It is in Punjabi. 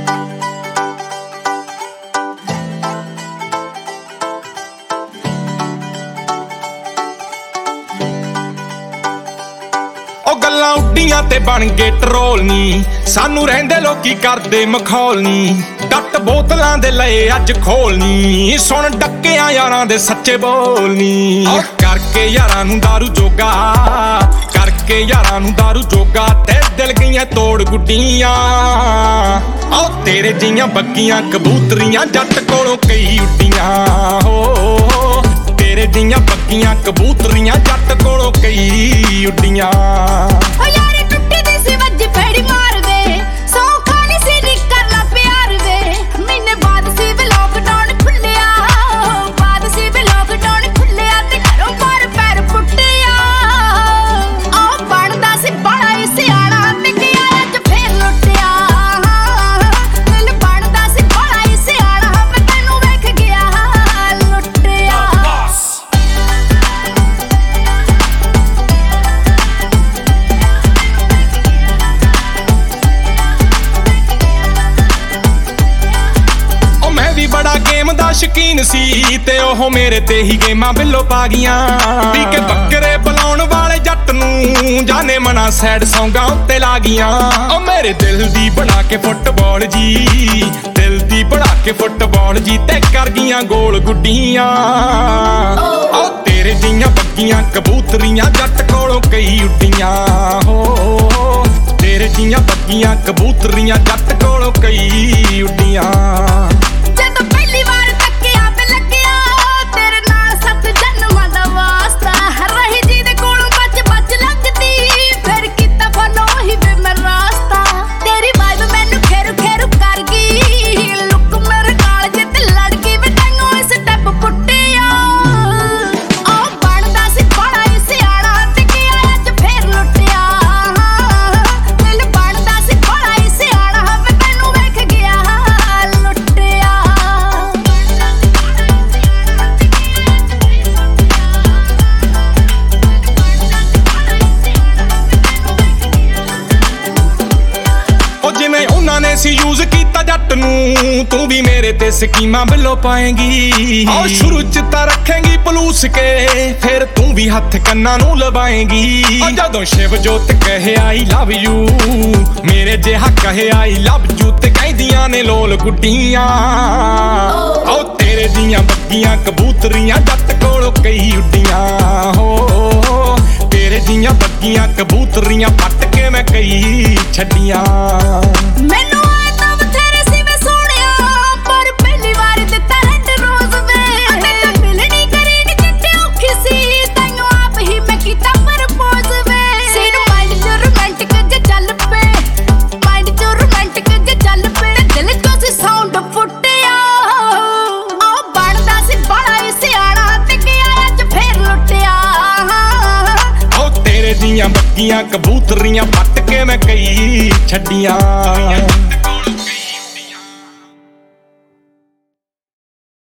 ਗੱਲਾਂ ਉੱਡੀਆਂ ਤੇ ਬਣ ਗਏ ਟਰੋਲ ਨੀ, ਸਾਨੂੰ ਰਹਿੰਦੇ ਲੋਕੀ ਕਰਦੇ ਮਖੌਲ ਨੀ। ਡੱਟ ਬੋਤਲਾਂ ਦੇ ਲਏ ਅੱਜ ਖੋਲ ਨੀ, ਸੁਣ ਡੱਕਿਆਂ ਯਾਰਾਂ ਦੇ ਸੱਚੇ ਬੋਲ ਨੀ। ਕਰਕੇ ਯਾਰਾਂ ਨੂੰ ਦਾਰੂ ਜੋਗਾ, ਕਰਕੇ ਯਾਰਾਂ ਨੂੰ ਦਾਰੂ ਜੋਗਾ, ਤੇ ਦਿਲ ਗਈਆਂ ਤੋੜ ਗੁੱਡੀਆਂ। ਆਓ ਤੇਰੇ ਜੀਆਂ ਬੱਗੀਆਂ ਕਬੂਤਰੀਆਂ ਜੱਟ ਕੋਲੋਂ ਕਈ ਉੱਡੀਆਂ। ਹੋ ਤੇਰੇ ਜੀਆਂ ਬੱਗੀਆਂ ਕਬੂਤਰੀਆਂ ਜੱਟ ਕੋਲੋਂ ਕਈ ਉੱਡੀਆਂ। ਬੜਾ ਗੇਮ ਦਾ ਸ਼ਕੀਨ ਸੀ ਤੇ ਉਹ ਮੇਰੇ ਤੇ ਹੀ ਗੇਮਾਂ ਬਿੱਲੋ ਪਾ ਗਈਆਂ। ਪੀ ਕੇ ਬੱਕਰੇ ਬੁਲਾਉਣ ਵਾਲੇ ਜੱਟ ਨੂੰ ਜਾਨੇ ਮਨਾ ਸੈਡ ਸੌਂਗਾਂ ਉੱਤੇ ਲਾ ਗਈਆਂ। ਉਹ ਮੇਰੇ ਦਿਲ ਦੀ ਬਣਾ ਕੇ ਫੁੱਟਬਾਲ ਜੀ, ਦਿਲ ਦੀ ਬਣਾ ਕੇ ਫੁੱਟਬਾਲ ਜੀ, ਤੇ ਕਰ ਗਈਆਂ ਗੋਲ ਗੁੱਡੀਆਂ। ਉਹ ਤੇਰੇ ਜੀਆਂ ਬੱਗੀਆਂ ਕਬੂਤਰੀਆਂ ਜੱਟ ਕੋਲੋਂ ਕਈ ਉੱਡੀਆਂ। ਹੋ ਤੇਰੇ ਜੀਆਂ ਬੱਗੀਆਂ ਕਬੂਤਰੀਆਂ ਜੱਟ ਕੋਲੋਂ ਕਈ ਉੱਡੀਆਂ। ਸੀ ਯੂਜ਼ ਕੀਤਾ ਜੱਟ ਨੂੰ, ਤੂੰ ਵੀ ਮੇਰੇ ਤੇ ਸਕੀਮਾਂ ਬਿੱਲੋ ਪਾਏਂਗੀ। ਔਰ ਸ਼ੁਰੂ ਚ ਤਾਂ ਰੱਖੇਂਗੀ ਪਲੂਸ ਕੇ, ਫਿਰ ਤੂੰ ਵੀ ਹੱਥ ਕੰਨਾਂ ਨੂੰ ਲਵਾਏਂਗੀ। ਜਦੋਂ ਸ਼ਿਵ ਜੋਤ ਕਹੇ ਆਈ ਲਵ ਯੂ, ਮੇਰੇ ਜਿਹਾ ਕਹੇ ਆਈ ਲਵ ਯੂ, ਤੇ ਕਹਿੰਦੀਆਂ ਨੇ ਲੋਲ ਗੁੱਡੀਆਂ। ਓ ਤੇਰੇ ਦੀਆਂ ਬੱਗੀਆਂ ਕਬੂਤਰੀਆਂ ਜੱਟ ਕੋਲੋਂ ਕਈ ਉੱਡੀਆਂ। ਹੋ ਤੇਰੇ ਦੀਆਂ ਬੱਗੀਆਂ ਕਬੂਤਰੀਆਂ ਪੱਟ ਕੇ ਮੈਂ ਕਈ ਛੱਡੀਆਂ। ਬੱਗੀਆਂ ਕਬੂਤਰੀਆਂ ਪੱਟ ਕੇ ਮੈਂ ਕਈ ਛੱਡੀਆਂ।